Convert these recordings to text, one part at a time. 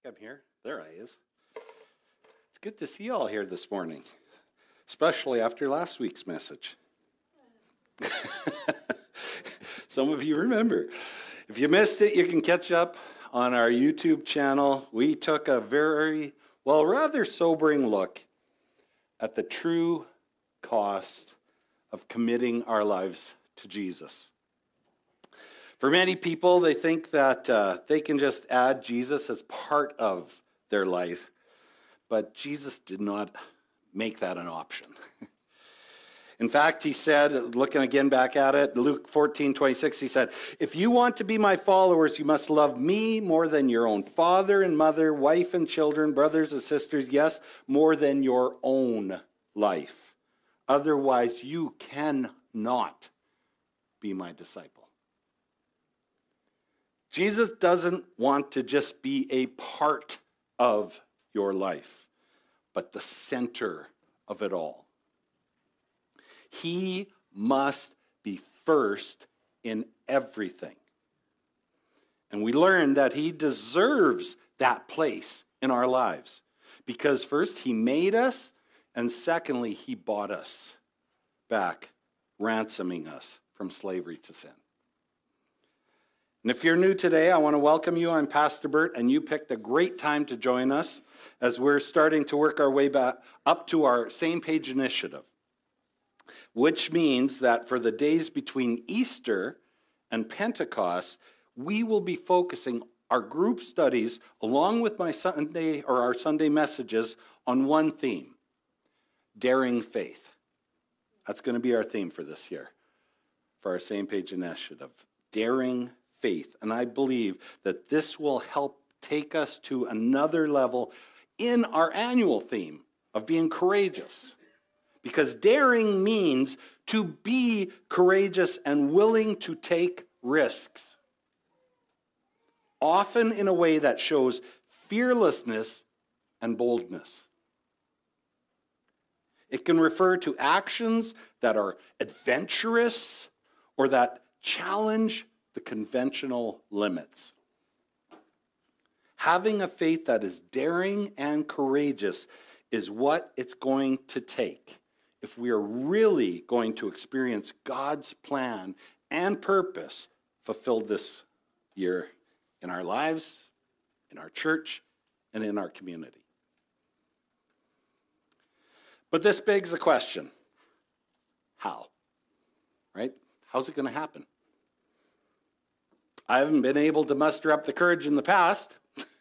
I'm here. There I is. It's good to see you all here this morning, especially after last week's message. Some of you remember. If you missed it, you can catch up on our YouTube channel. We took a rather sobering look at the true cost of committing our lives to Jesus. For many people, they think that they can just add Jesus as part of their life, but Jesus did not make that an option. In fact, he said, looking again back at it, Luke 14:26, he said, "If you want to be my followers, you must love me more than your own father and mother, wife and children, brothers and sisters, yes, more than your own life. Otherwise, you cannot be my disciple." Jesus doesn't want to just be a part of your life, but the center of it all. He must be first in everything. And we learn that he deserves that place in our lives because first, he made us, and secondly, he bought us back, ransoming us from slavery to sin. And if you're new today, I want to welcome you. I'm Pastor Bert, and you picked a great time to join us as we're starting to work our way back up to our Same Page initiative, which means that for the days between Easter and Pentecost, we will be focusing our group studies along with our Sunday messages on one theme: daring faith. That's going to be our theme for this year, for our Same Page initiative, daring faith. And I believe that this will help take us to another level in our annual theme of being courageous. Because daring means to be courageous and willing to take risks, often in a way that shows fearlessness and boldness. It can refer to actions that are adventurous or that challenge the conventional limits. Having a faith that is daring and courageous is what it's going to take if we are really going to experience God's plan and purpose fulfilled this year in our lives, in our church, and in our community. But this begs the question, how? Right? How's it going to happen? I haven't been able to muster up the courage in the past.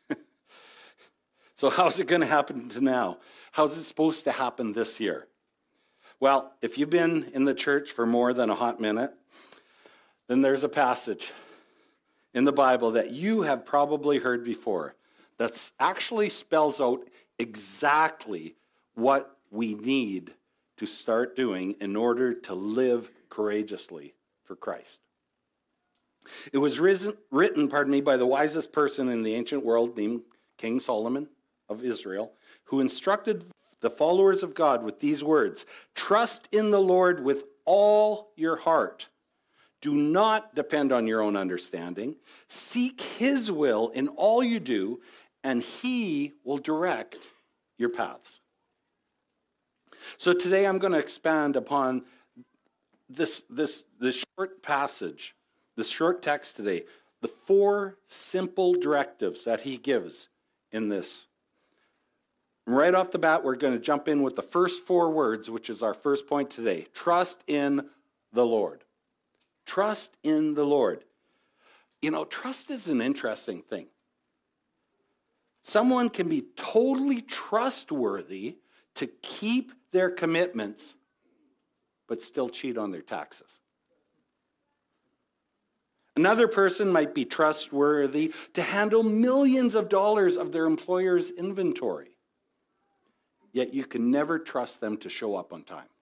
So how's it going to happen now? How's it supposed to happen this year? Well, if you've been in the church for more than a hot minute, then there's a passage in the Bible that you have probably heard before that actually spells out exactly what we need to start doing in order to live courageously for Christ. It was written by the wisest person in the ancient world named King Solomon of Israel, who instructed the followers of God with these words: "Trust in the Lord with all your heart. Do not depend on your own understanding. Seek his will in all you do, and he will direct your paths." So today I'm going to expand upon this short passage, this short text today, the 4 simple directives that he gives in this. Right off the bat, we're going to jump in with the first 4 words, which is our first point today. Trust in the Lord. Trust in the Lord. You know, trust is an interesting thing. Someone can be totally trustworthy to keep their commitments, but still cheat on their taxes. Another person might be trustworthy to handle millions of dollars of their employer's inventory, yet you can never trust them to show up on time.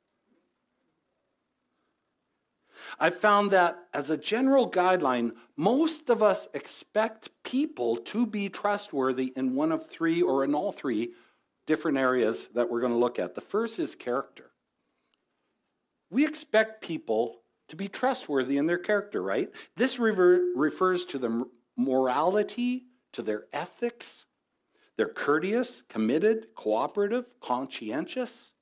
I've found that as a general guideline, most of us expect people to be trustworthy in one of 3 or in all 3 different areas that we're going to look at. The first is character. We expect people to be trustworthy in their character, right? This refers to their morality, to their ethics, They're courteous, committed, cooperative, conscientious.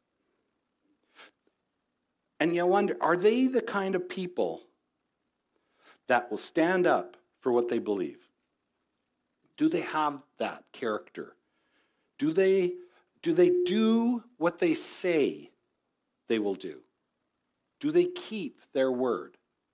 And you wonder, are they the kind of people that will stand up for what they believe? Do they have that character? Do they do what they say they will do? Do they keep their word?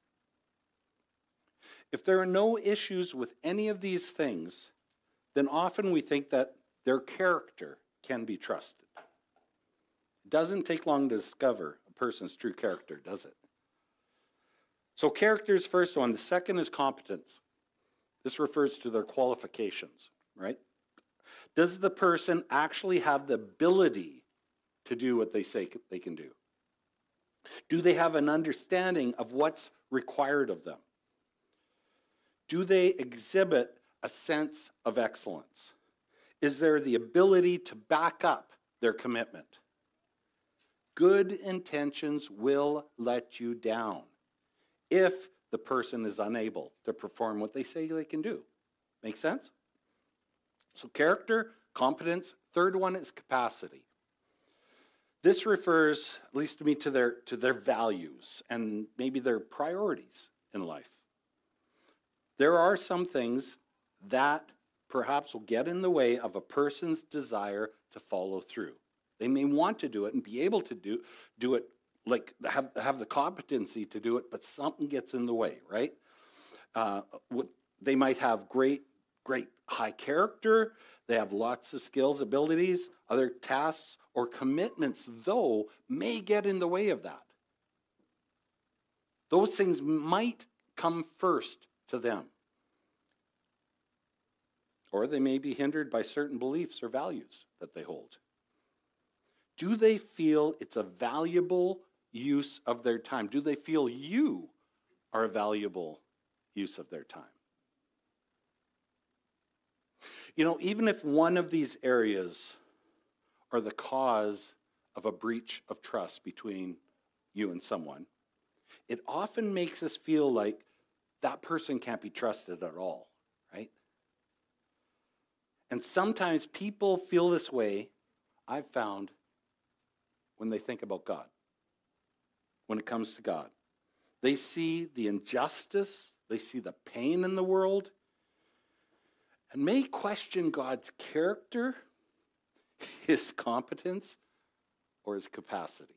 If there are no issues with any of these things, then often we think that their character can be trusted. It doesn't take long to discover a person's true character, does it? So character is the first one. The second is competence. This refers to their qualifications, right? Does the person actually have the ability to do what they say they can do? Do they have an understanding of what's required of them? Do they exhibit a sense of excellence? Is there the ability to back up their commitment? Good intentions will let you down if the person is unable to perform what they say they can do. Make sense? So character, competence. Third one is capacity. This refers, at least to me, to their values and maybe their priorities in life. There are some things that perhaps will get in the way of a person's desire to follow through. They may want to do it and be able to do it, like have the competency to do it, but something gets in the way, right? They might have great high character. They have lots of skills, abilities. Other tasks or commitments, though, may get in the way of that. Those things might come first to them. Or they may be hindered by certain beliefs or values that they hold. Do they feel it's a valuable use of their time? Do they feel you are a valuable use of their time? You know, even if one of these areas are the cause of a breach of trust between you and someone, it often makes us feel like that person can't be trusted at all, right? And sometimes people feel this way, I've found, when they think about God, when it comes to God. They see the injustice, they see the pain in the world, and may question God's character, his competence, or his capacity.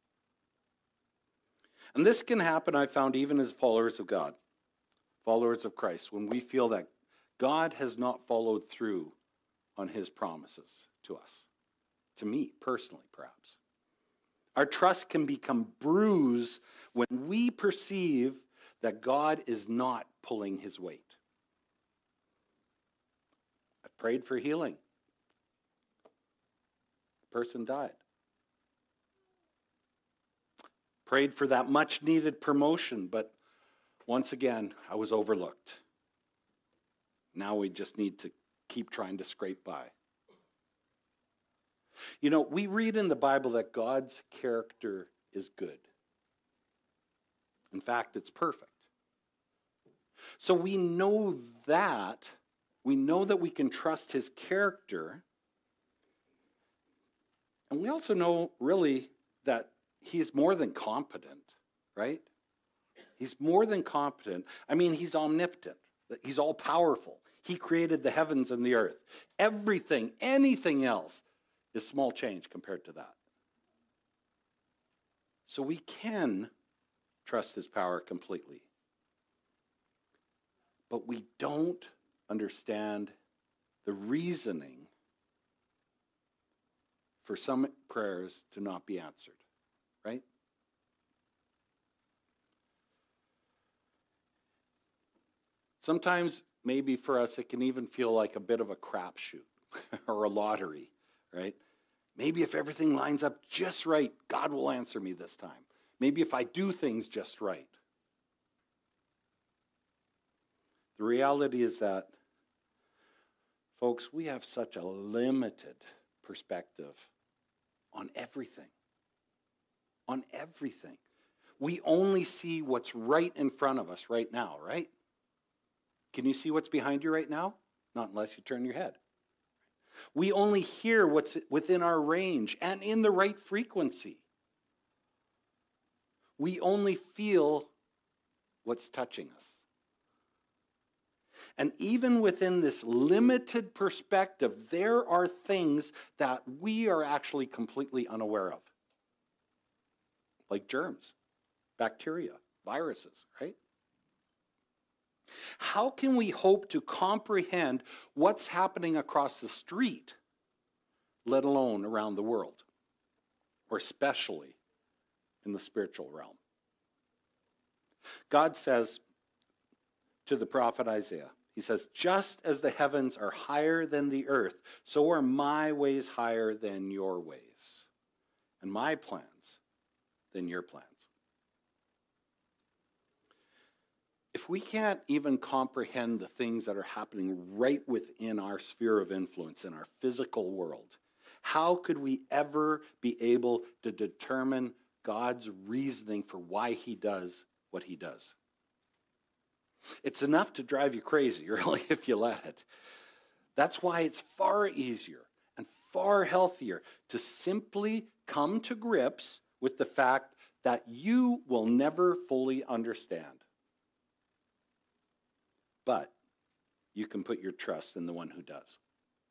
And this can happen, I found, even as followers of God, followers of Christ, when we feel that God has not followed through on his promises to us, to me personally, perhaps. Our trust can become bruised when we perceive that God is not pulling his weight. I prayed for healing. The person died. Prayed for that much needed promotion, but once again, I was overlooked. Now we just need to keep trying to scrape by. You know, we read in the Bible that God's character is good. In fact, it's perfect. So we know that we can trust his character. And we also know, really, that he's more than competent, right? He's more than competent. I mean, he's omnipotent. He's all-powerful. He created the heavens and the earth. Everything, anything else, is small change compared to that. So we can trust his power completely. But we don't understand the reasoning for some prayers to not be answered, right? Sometimes, maybe for us, it can even feel like a bit of a crapshoot or a lottery, right? Maybe if everything lines up just right, God will answer me this time. Maybe if I do things just right. The reality is that, folks, we have such a limited perspective on everything. On everything. We only see what's right in front of us right now, right? Can you see what's behind you right now? Not unless you turn your head. We only hear what's within our range and in the right frequency. We only feel what's touching us. And even within this limited perspective, there are things that we are actually completely unaware of, like germs, bacteria, viruses, right? How can we hope to comprehend what's happening across the street, let alone around the world, or especially in the spiritual realm? God says to the prophet Isaiah, he says, just as the heavens are higher than the earth, so are my ways higher than your ways, and my plans than your plans. If we can't even comprehend the things that are happening right within our sphere of influence in our physical world, how could we ever be able to determine God's reasoning for why he does what he does? It's enough to drive you crazy, really, if you let it. That's why it's far easier and far healthier to simply come to grips with the fact that you will never fully understand. But you can put your trust in the one who does.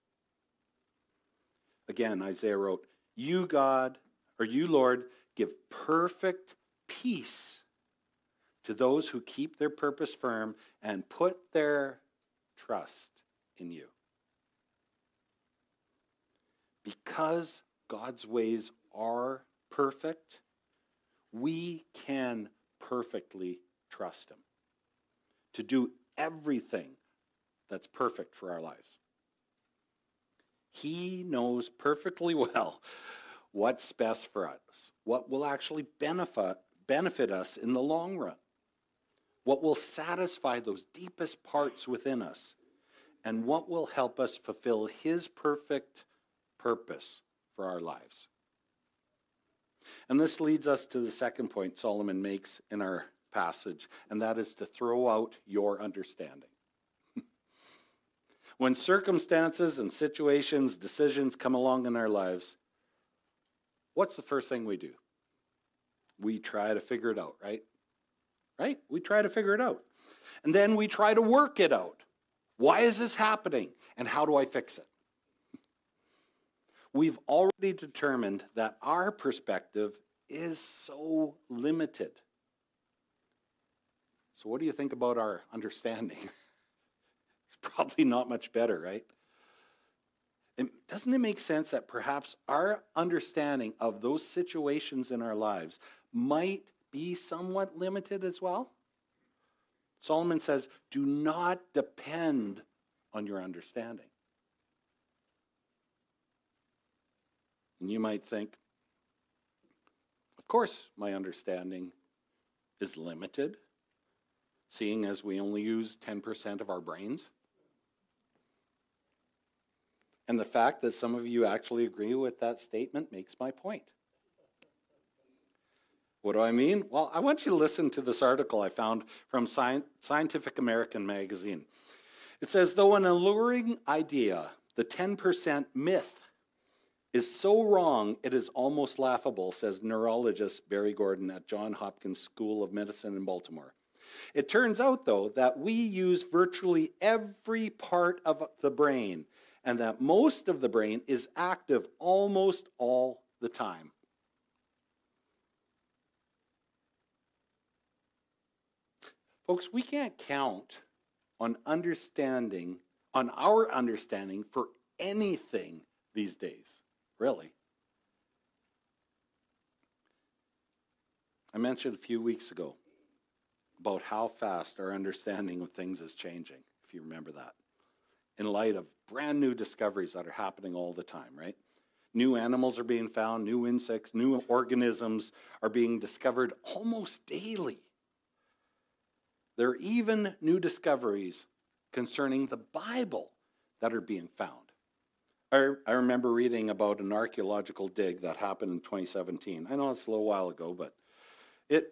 Again, Isaiah wrote, you, God, or you, Lord, give perfect peace to those who keep their purpose firm and put their trust in you. Because God's ways are perfect, we can perfectly trust him to do everything that's perfect for our lives. He knows perfectly well what's best for us, what will actually benefit us in the long run, what will satisfy those deepest parts within us, and what will help us fulfill his perfect purpose for our lives. And this leads us to the second point Solomon makes in our passage, and that is to throw out your understanding. When circumstances and situations, decisions come along in our lives, what's the first thing we do? We try to figure it out, right? Right? We try to figure it out. And then we try to work it out. Why is this happening? And how do I fix it? We've already determined that our perspective is so limited. So what do you think about our understanding? It's probably not much better, right? And doesn't it make sense that perhaps our understanding of those situations in our lives might be somewhat limited as well? Solomon says, do not depend on your understanding. And you might think, of course my understanding is limited, seeing as we only use 10% of our brains. And the fact that some of you actually agree with that statement makes my point. What do I mean? Well, I want you to listen to this article I found from Scientific American magazine. It says, though an alluring idea, the 10% myth, is so wrong it is almost laughable, says neurologist Barry Gordon at Johns Hopkins School of Medicine in Baltimore. It turns out, though, that we use virtually every part of the brain, and that most of the brain is active almost all the time. Folks, we can't count on our understanding for anything these days, really. I mentioned a few weeks ago about how fast our understanding of things is changing, if you remember that, in light of brand new discoveries that are happening all the time, right? New animals are being found, new insects, new organisms are being discovered almost daily. There are even new discoveries concerning the Bible that are being found. I remember reading about an archaeological dig that happened in 2017. I know it's a little while ago, but it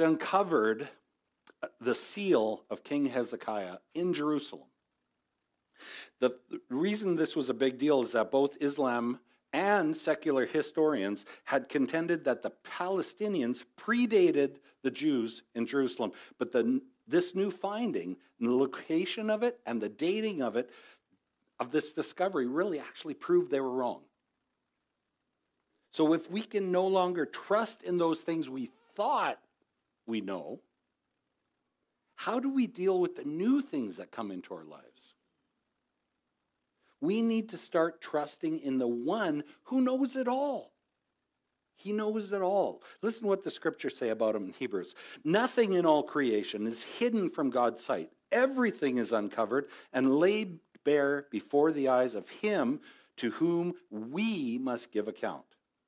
uncovered the seal of King Hezekiah in Jerusalem. The reason this was a big deal is that both Islam and secular historians had contended that the Palestinians predated the Jews in Jerusalem. But this new finding, and the location of it and the dating of it, of this discovery, really actually proved they were wrong. So if we can no longer trust in those things we thought we know, how do we deal with the new things that come into our lives? We need to start trusting in the one who knows it all. He knows it all. Listen to what the scriptures say about him in Hebrews. Nothing in all creation is hidden from God's sight. Everything is uncovered and laid bare before the eyes of him to whom we must give account.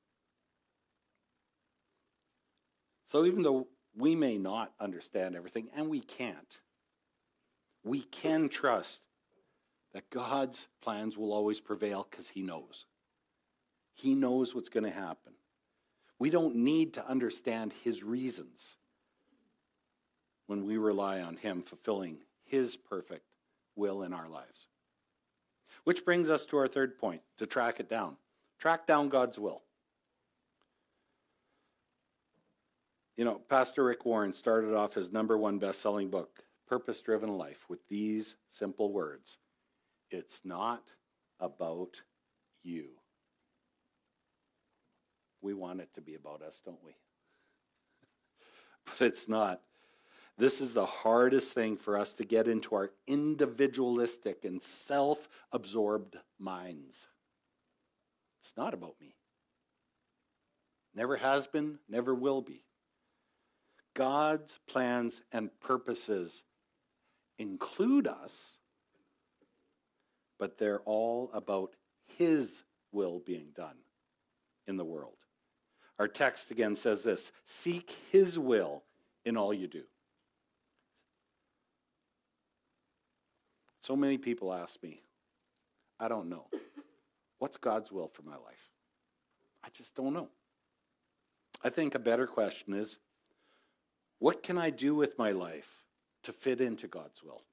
So even though we may not understand everything, and we can't, we can trust that God's plans will always prevail because he knows. He knows what's going to happen. We don't need to understand his reasons when we rely on him fulfilling his perfect will in our lives. Which brings us to our third point, to track it down. Track down God's will. You know, Pastor Rick Warren started off his #1 best-selling book, Purpose Driven Life, with these simple words. It's not about you. We want it to be about us, don't we? But it's not. This is the hardest thing for us to get into our individualistic and self-absorbed minds. It's not about me. Never has been, never will be. God's plans and purposes include us, but they're all about his will being done in the world. Our text again says this: seek his will in all you do. So many people ask me, I don't know. What's God's will for my life? I just don't know. I think a better question is, what can I do with my life to fit into God's will?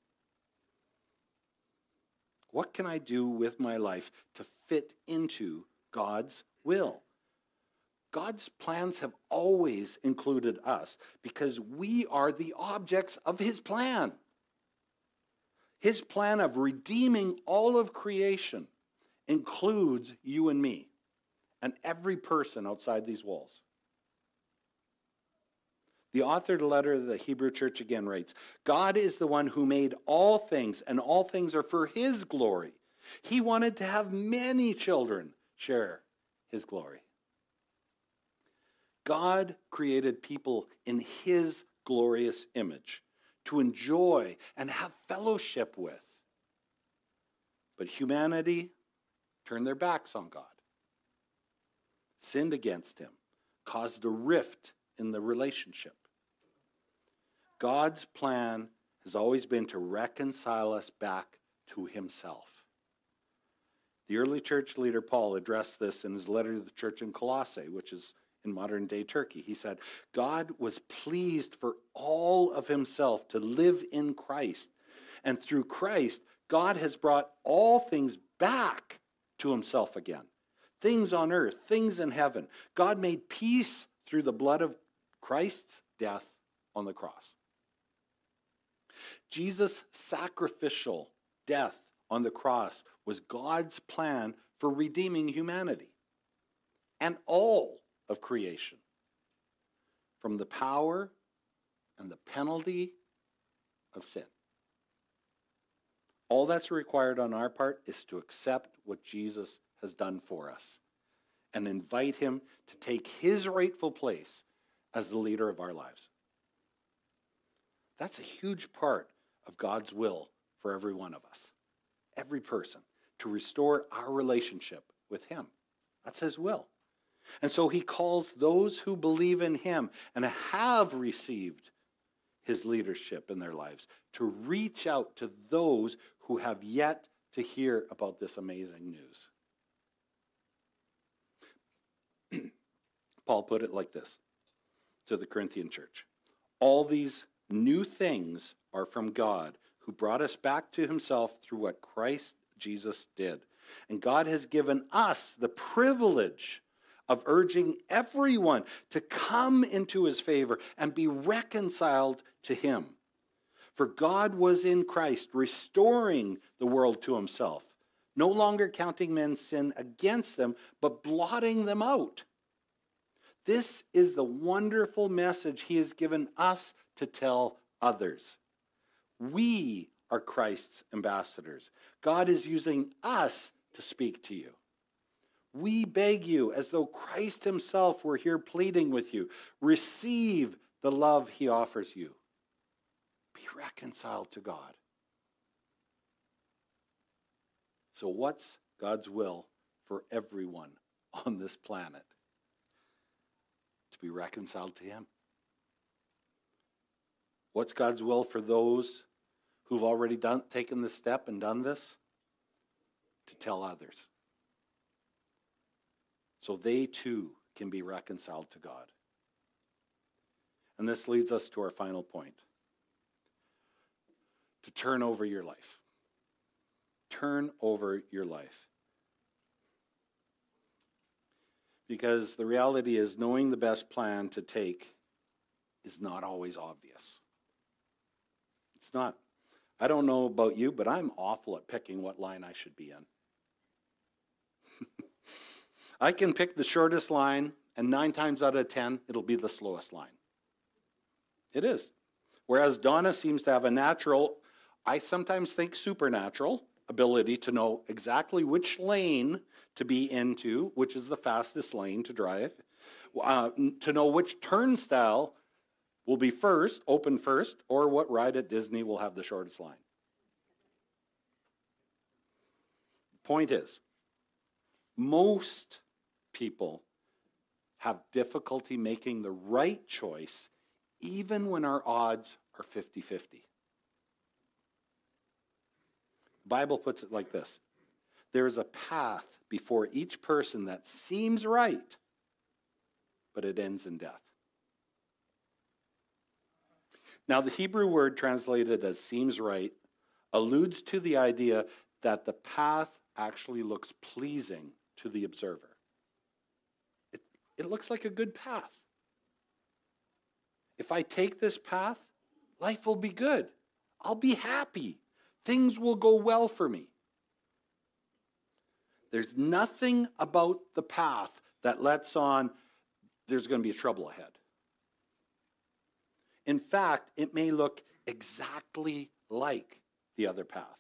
What can I do with my life to fit into God's will? God's plans have always included us because we are the objects of his plan. His plan of redeeming all of creation includes you and me and every person outside these walls. The author of the letter of the Hebrew church again writes, God is the one who made all things, and all things are for his glory. He wanted to have many children share his glory. God created people in his glorious image to enjoy and have fellowship with. But humanity turned their backs on God, sinned against him, caused a rift in the relationship. God's plan has always been to reconcile us back to himself. The early church leader Paul addressed this in his letter to the church in Colossae, which is in modern-day Turkey. He said, God was pleased for all of himself to live in Christ. And through Christ, God has brought all things back to himself again. Things on earth, things in heaven. God made peace through the blood of Christ's death on the cross. Jesus' sacrificial death on the cross was God's plan for redeeming humanity and all of creation from the power and the penalty of sin. All that's required on our part is to accept what Jesus has done for us and invite him to take his rightful place as the leader of our lives. That's a huge part of God's will for every one of us, every person, to restore our relationship with him. That's his will. And so he calls those who believe in him and have received his leadership in their lives to reach out to those who have yet to hear about this amazing news. Paul put it like this to the Corinthian church: all these new things are from God, who brought us back to himself through what Christ Jesus did. And God has given us the privilege of urging everyone to come into his favor and be reconciled to him. For God was in Christ, restoring the world to himself, no longer counting men's sin against them, but blotting them out. This is the wonderful message he has given us to tell others. We are Christ's ambassadors. God is using us to speak to you. We beg you, as though Christ himself were here pleading with you, receive the love he offers you. Be reconciled to God. So what's God's will for everyone on this planet? To be reconciled to him. What's God's will for those who've already taken this step and done this? To tell others. So they too can be reconciled to God. And this leads us to our final point. To turn over your life. Turn over your life. Because the reality is, knowing the best plan to take is not always obvious. It's not. I don't know about you, but I'm awful at picking what line I should be in. I can pick the shortest line, and 9 times out of 10, it'll be the slowest line. It is. Whereas Donna seems to have a natural, I sometimes think supernatural, ability to know exactly which lane to be into, which is the fastest lane to drive, to know which turnstile will be first, open first, or what ride at Disney will have the shortest line. Point is, most people have difficulty making the right choice even when our odds are 50-50. The Bible puts it like this. There is a path before each person that seems right, but it ends in death. Now, the Hebrew word translated as seems right alludes to the idea that the path actually looks pleasing to the observer. It looks like a good path. If I take this path, life will be good. I'll be happy. Things will go well for me. There's nothing about the path that lets on there's going to be trouble ahead. In fact, it may look exactly like the other path.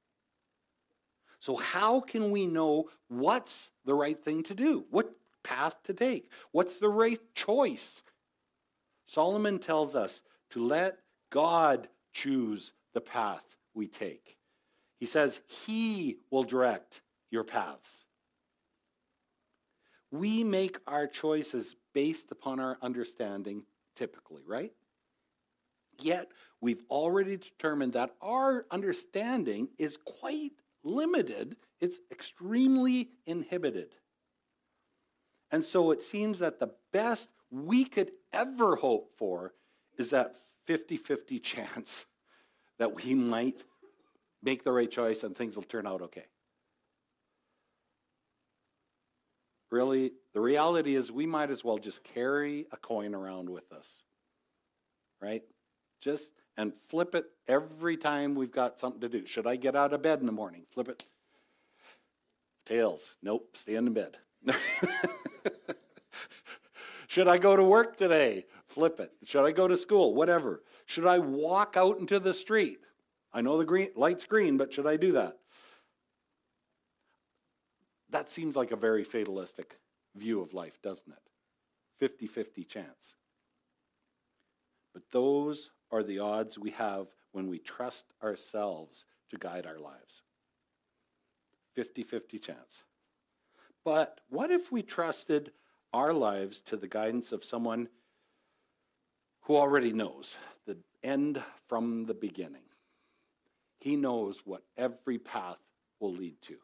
So how can we know what's the right thing to do? What path to take? What's the right choice? Solomon tells us to let God choose the path we take. He says he will direct your paths. We make our choices based upon our understanding typically, right? Yet we've already determined that our understanding is quite limited. It's extremely inhibited. And so it seems that the best we could ever hope for is that 50-50 chance that we might make the right choice and things will turn out okay. Really, the reality is we might as well just carry a coin around with us, right? And flip it every time we've got something to do. Should I get out of bed in the morning? Flip it. Tails. Nope, stay in bed. Should I go to work today? Flip it. Should I go to school? Whatever. Should I walk out into the street? I know the light's green, but should I do that? That seems like a very fatalistic view of life, doesn't it? 50-50 chance. But those are the odds we have when we trust ourselves to guide our lives. 50-50 chance. But what if we trusted our lives to the guidance of someone who already knows the end from the beginning? He knows what every path will lead to.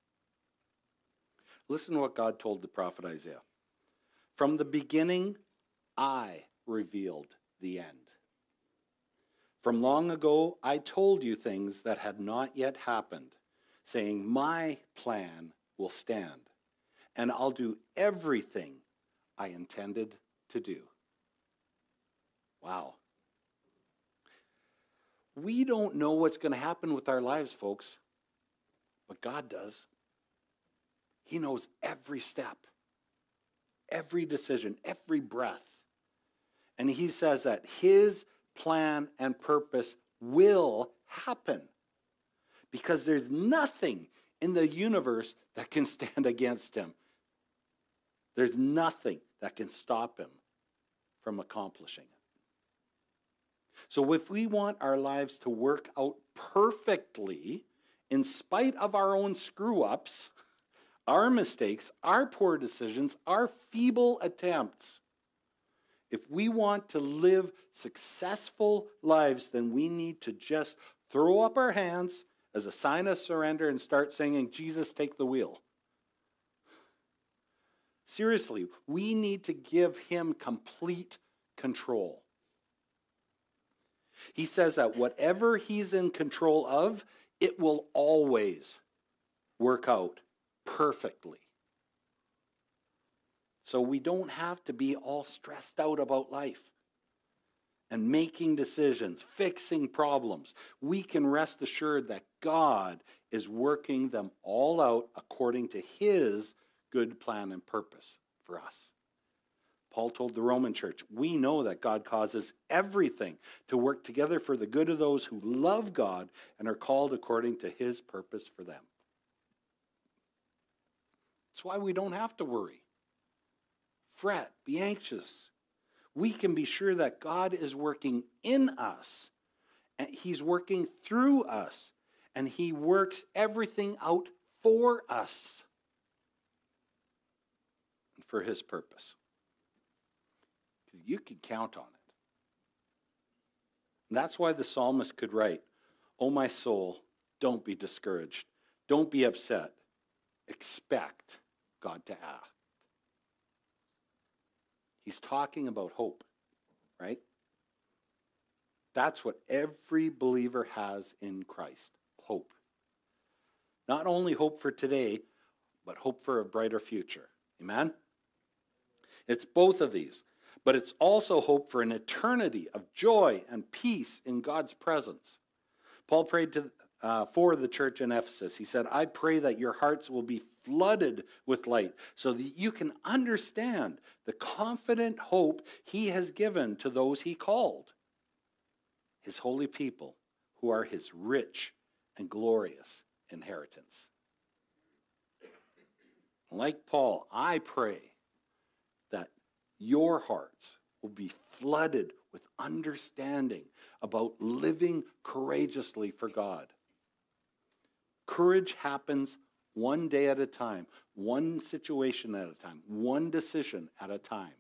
Listen to what God told the prophet Isaiah. From the beginning, I revealed the end. From long ago, I told you things that had not yet happened, saying, my plan will stand, and I'll do everything I intended to do. Wow. We don't know what's going to happen with our lives, folks, but God does. He knows every step, every decision, every breath. And he says that his plan and purpose will happen because there's nothing in the universe that can stand against him. There's nothing that can stop him from accomplishing it. So if we want our lives to work out perfectly, in spite of our own screw-ups, our mistakes, our poor decisions, our feeble attempts, if we want to live successful lives, then we need to just throw up our hands as a sign of surrender and start singing, Jesus, take the wheel. Seriously, we need to give him complete control. He says that whatever he's in control of, it will always work out perfectly. So we don't have to be all stressed out about life and making decisions, fixing problems. We can rest assured that God is working them all out according to his good plan and purpose for us. Paul told the Roman church, we know that God causes everything to work together for the good of those who love God and are called according to his purpose for them. That's why we don't have to worry, fret, be anxious. We can be sure that God is working in us, and he's working through us, and he works everything out for us and for his purpose. You can count on it. And that's why the psalmist could write, "Oh, my soul, don't be discouraged. Don't be upset. Expect God to act." He's talking about hope, right? That's what every believer has in Christ, hope. Not only hope for today, but hope for a brighter future. Amen? It's both of these. But it's also hope for an eternity of joy and peace in God's presence. Paul prayed for the church in Ephesus. He said, I pray that your hearts will be flooded with light so that you can understand the confident hope he has given to those he called, his holy people, who are his rich and glorious inheritance. Like Paul, I pray that your hearts will be flooded with understanding about living courageously for God. Courage happens one day at a time, one situation at a time, one decision at a time.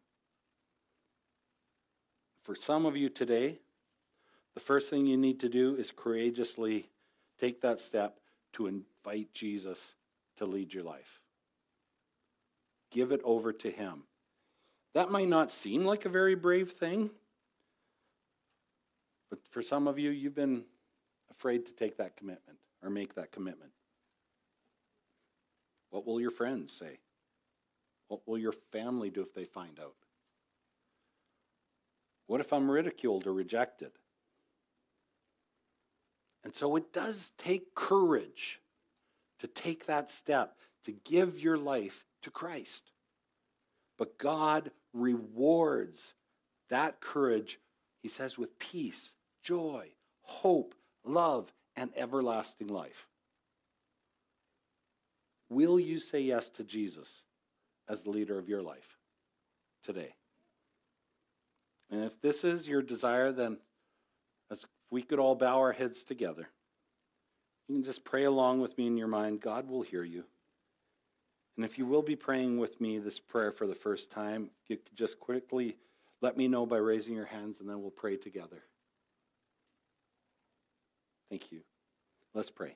For some of you today, the first thing you need to do is courageously take that step to invite Jesus to lead your life. Give it over to him. That might not seem like a very brave thing, but for some of you, you've been afraid to take that commitment or make that commitment. What will your friends say? What will your family do if they find out? What if I'm ridiculed or rejected? And so it does take courage to take that step, to give your life to Christ. But God rewards that courage, he says, with peace, joy, hope, love, and everlasting life. Will you say yes to Jesus as the leader of your life today? And if this is your desire, then as if we could all bow our heads together, you can just pray along with me in your mind. God will hear you. And if you will be praying with me this prayer for the first time, you could just quickly let me know by raising your hands, and then we'll pray together. Thank you. Let's pray.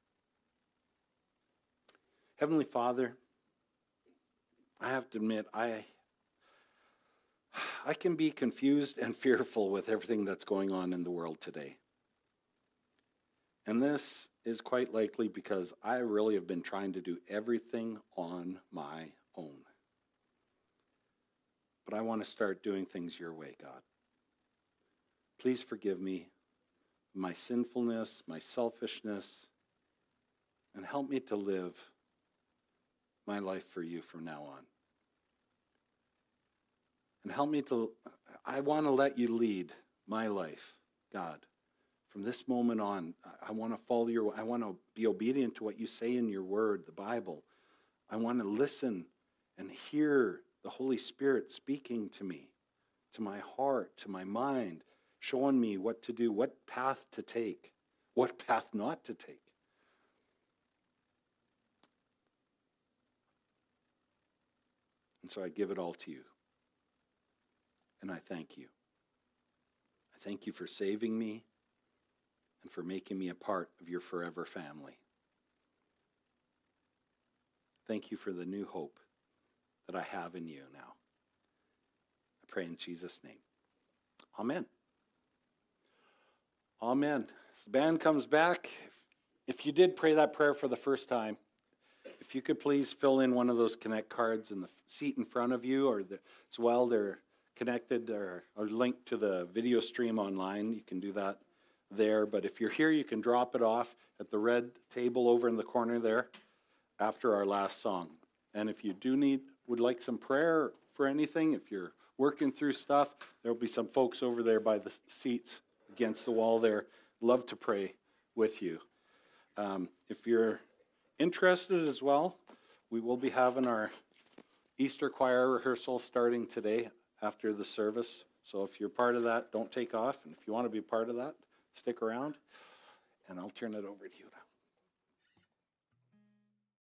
Heavenly Father, I have to admit, I can be confused and fearful with everything that's going on in the world today. And this is quite likely because I really have been trying to do everything on my own. But I want to start doing things your way, God. Please forgive me my sinfulness, my selfishness, and help me to live my life for you from now on. And help me I want to let you lead my life, God. From this moment on, I want to follow I want to be obedient to what you say in your word, the Bible. I want to listen and hear the Holy Spirit speaking to me, to my heart, to my mind, showing me what to do, what path to take, what path not to take. And so I give it all to you. And I thank you. I thank you for saving me and for making me a part of your forever family. Thank you for the new hope that I have in you now. I pray in Jesus' name. Amen. Amen. As the band comes back, if you did pray that prayer for the first time, if you could please fill in one of those Connect cards in the seat in front of you, or as well, they're connected or linked to the video stream online. You can do that there. But if you're here, you can drop it off at the red table over in the corner there after our last song. And if you would like some prayer for anything, if you're working through stuff, there'll be some folks over there by the seats against the wall there. Love to pray with you. If you're interested as well, we will be having our Easter choir rehearsal starting today after the service. So if you're part of that, don't take off. And if you want to be part of that, stick around. And I'll turn it over to you now.